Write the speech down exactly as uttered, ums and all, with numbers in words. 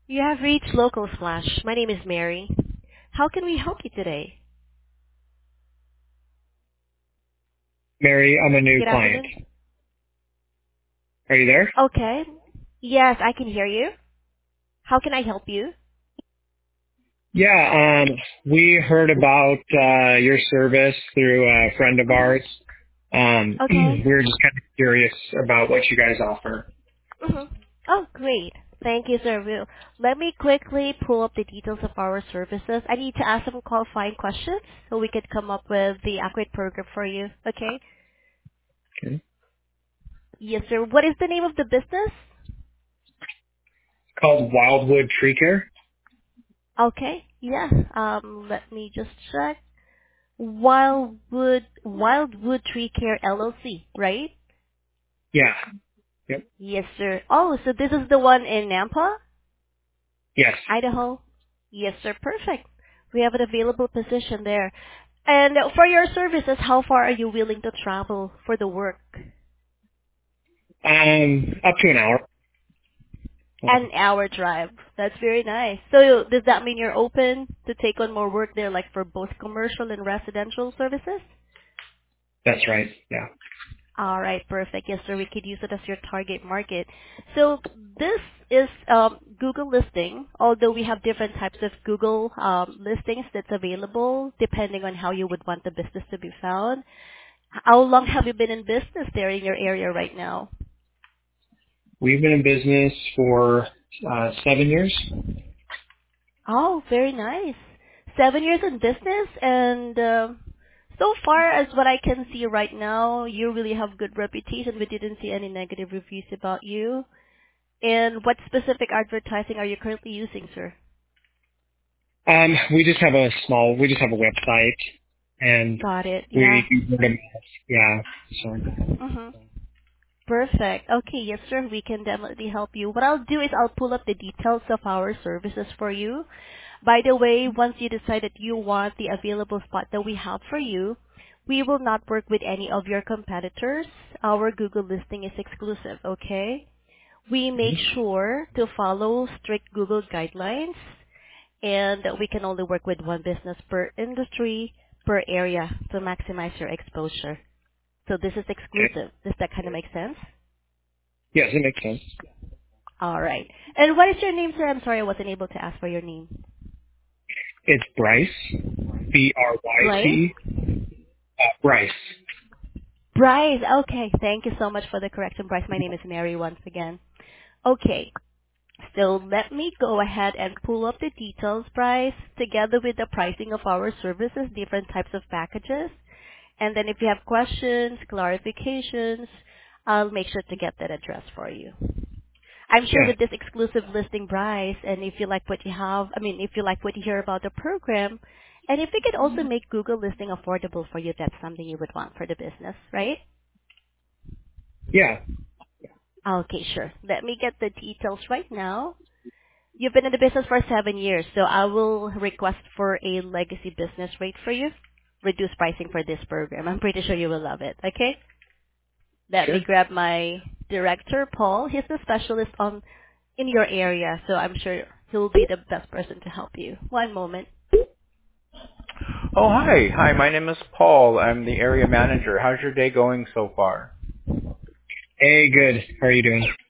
You have reached Local Splash. My name is Mary. How can we help you today? Mary, I'm a new Good client. afternoon. Are you there? Okay. Yes, I can hear you. How can I help you? Yeah, um, we heard about uh, your service through a friend of Mm-hmm. ours. Um, we Okay. were just kind of curious about what you guys offer. Mm-hmm. Oh, great. Thank you, sir. Will. Let me quickly pull up the details of our services. I need to ask some qualifying questions so we could come up with the accurate program for you. Okay? Okay. Yes, sir. What is the name of the business? Called Wildwood Tree Care. Okay. Yeah. Um, let me just check. Wildwood Wildwood Tree Care L L C, right? Yeah. Yep. Yes, sir. Oh, so this is the one in Nampa, Yes. Idaho? Yes, sir. Perfect. We have an available position there. And for your services, how far are you willing to travel for the work? Um, up to an hour. An hour drive. That's very nice. So does that mean you're open to take on more work there, like for both commercial and residential services? That's right. Yeah. All right, perfect. Yes, sir. We could use it as your target market. So this is um, Google listing, although we have different types of Google um, listings that's available depending on how you would want the business to be found. How long have you been in business there in your area right now? We've been in business for uh, seven years. Oh, very nice. Seven years in business, and uh, so far as what I can see right now, you really have good reputation. We didn't see any negative reviews about you. And what specific advertising are you currently using, sir? Um, we just have a small, we just have a website, and Got it. Yeah. we, yeah, so. Mm-hmm. Perfect. Okay, yes, sir. We can definitely help you. What I'll do is I'll pull up the details of our services for you. By the way, once you decide that you want the available spot that we have for you, we will not work with any of your competitors. Our Google listing is exclusive, okay? We make sure to follow strict Google guidelines, and we can only work with one business per industry, per area to maximize your exposure. So this is Okay. exclusive. Does that kind of make sense? Yes, it makes sense. All right. And what is your name, sir? I'm sorry I wasn't able to ask for your name. It's Bryce, B R Y Bryce? C, uh, Bryce. Bryce. Okay. Thank you so much for the correction, Bryce. My name is Mary once again. Okay. So let me go ahead and pull up the details, Bryce, together with the pricing of our services, different types of packages. And then if you have questions, clarifications, I'll make sure to get that addressed for you. I'm sure Yeah. with this exclusive listing, Bryce, and if you like what you have, I mean, if you like what you hear about the program, and if we could also make Google listing affordable for you, that's something you would want for the business, right? Yeah. Okay, sure. Let me get the details right now. You've been in the business for seven years, so I will request for a legacy business rate for you. Reduce pricing for this program. I'm pretty sure you will love it, okay? Let me Sure. grab my director, Paul. He's the specialist on in your area, so I'm sure he'll be the best person to help you. One moment. Oh, hi. Hi, my name is Paul. I'm the area manager. How's your day going so far? Hey, good. How are you doing?